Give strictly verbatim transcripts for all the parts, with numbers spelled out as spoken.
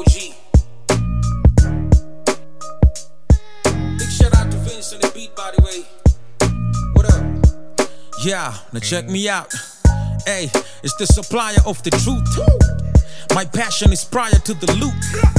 O G. Big shout out to Vince on the beat, by the way. What up? Yeah, now check me out. Hey, it's the supplier of the truth. My passion is prior to the loot.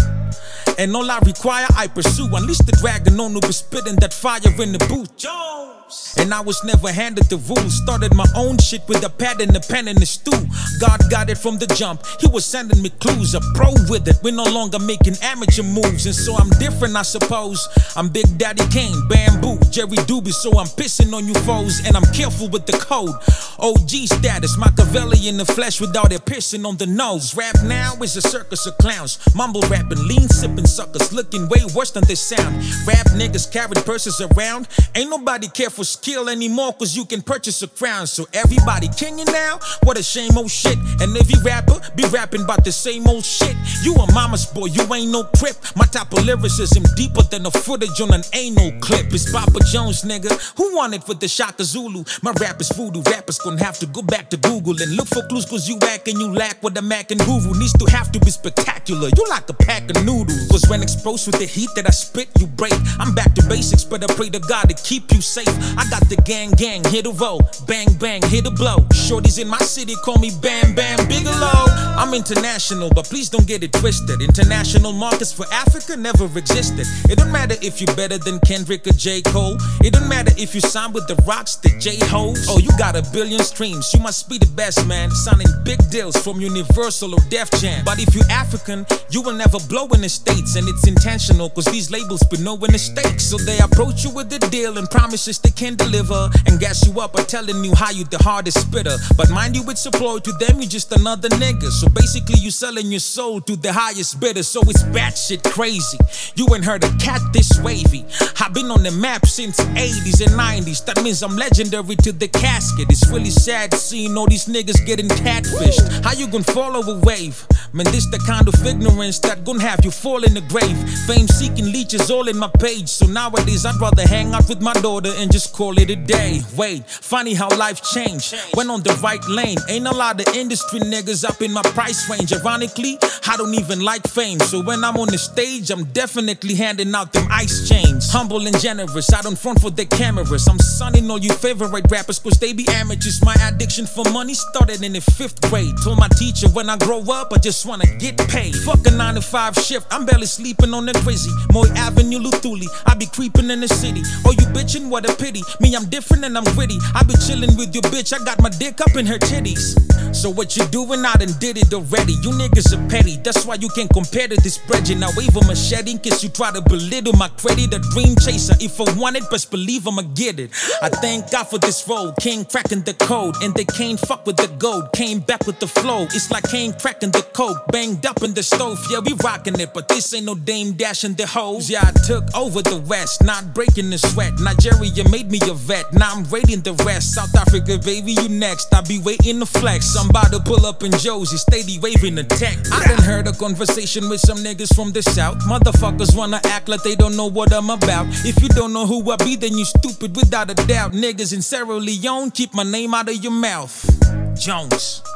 And all I require, I pursue. Unleash the dragon on who be spitting that fire in the booth. Jones. And I was never handed the rules. Started my own shit with a pad and a pen and a stool. God got it from the jump. He was sending me clues. A pro with it. We're no longer making amateur moves. And so I'm different, I suppose. I'm Big Daddy Kane, Bamboo, Jerry Doobie. So I'm pissing on you foes. And I'm careful with the code. O G status, Machiavelli in the flesh without it piercing on the nose. Rap now is a circus of clowns. Mumble rapping, lean sipping suckers, looking way worse than they sound. Rap niggas carrying purses around. Ain't nobody care for skill anymore, cause you can purchase a crown. So everybody kinging now? What a shame, oh shit. And every rapper be rapping about the same old shit. You a mama's boy, you ain't no crip. My type of lyricism deeper than the footage on an anal clip. It's Papa Jones, nigga. Who want it with the Shaka Zulu? My rap is voodoo. Rappers gonna have to go back to Google and look for clues, cause you act and you lack what the Mac and Guru needs to have to be spectacular. You like a pack of noodles. Cause when exposed with the heat that I spit, you break. I'm back to basics, but I pray to God to keep you safe. I got the gang gang, hit a roll, bang bang, hit a blow. Shorties in my city call me Bam Bam Bigelow. I'm international, but please don't get it twisted. International markets for Africa never existed. It don't matter if you're better than Kendrick or J. Cole. It don't matter if you sign with the Rocks, the J-Hoes. Oh, you got a billion streams, you must be the best, man. Signing big deals from Universal or Def Jam. But if you're African, you will never blow in the States. And it's intentional, cause these labels be knowing the stakes. So they approach you with the deal and promises they can deliver, and gas you up by telling you how you the hardest spitter. But mind you, it's a ploy, to them you just another nigga. So basically you selling your soul to the highest bidder. So it's batshit crazy. You ain't heard a cat this wavy. I've been on the map since eighties and nineties. That means I'm legendary to the casket. It's really sad seeing all these niggas getting catfished. How you gonna follow a wave? Man, this the kind of ignorance that gonna have you fall in the grave. Fame seeking leeches all in my page. So nowadays I'd rather hang out with my daughter and just call it a day. Wait, funny how life changed. Went on the right lane. Ain't a lot of industry niggas up in my price range. Ironically, I don't even like fame. So when I'm on the stage, I'm definitely handing out them ice chains. Humble and generous, I don't front for the cameras. I'm sunning all you favorite rappers, cause they be amateurs. My addiction for money started in the fifth grade. Told my teacher when I grow up, I just wanna get paid. Fuck a nine to five shift, I'm barely sleeping on the Grizzy. Moy Avenue, Luthuli, I be creeping in the city. Oh, you bitchin', what a pity. Me, I'm different and I'm gritty. I be chillin' with your bitch, I got my dick up in her titties. So what you doing? I done did it already. You niggas are petty, that's why you can't compare to this brethren. Now wave a machete in case you try to belittle my credit. A dream chaser, if I want it, best believe I'ma get it. I thank God for this road, King cracking the code. And they can't fuck with the gold, came back with the flow. It's like King cracking the coke, banged up in the stove. Yeah, we rocking it, but this ain't no Dame dashing the hoes. Yeah, I took over the West, not breaking the sweat. Nigeria made me a vet, now I'm raiding the rest. South Africa, baby, you next. I be waiting to flex. I'm about to pull up in Josie, steady waving the tech. I done heard a conversation with some niggas from the South. Motherfuckers wanna act like they don't know what I'm about. If you don't know who I be, then you stupid without a doubt. Niggas in Sierra Leone, keep my name out of your mouth. Jones.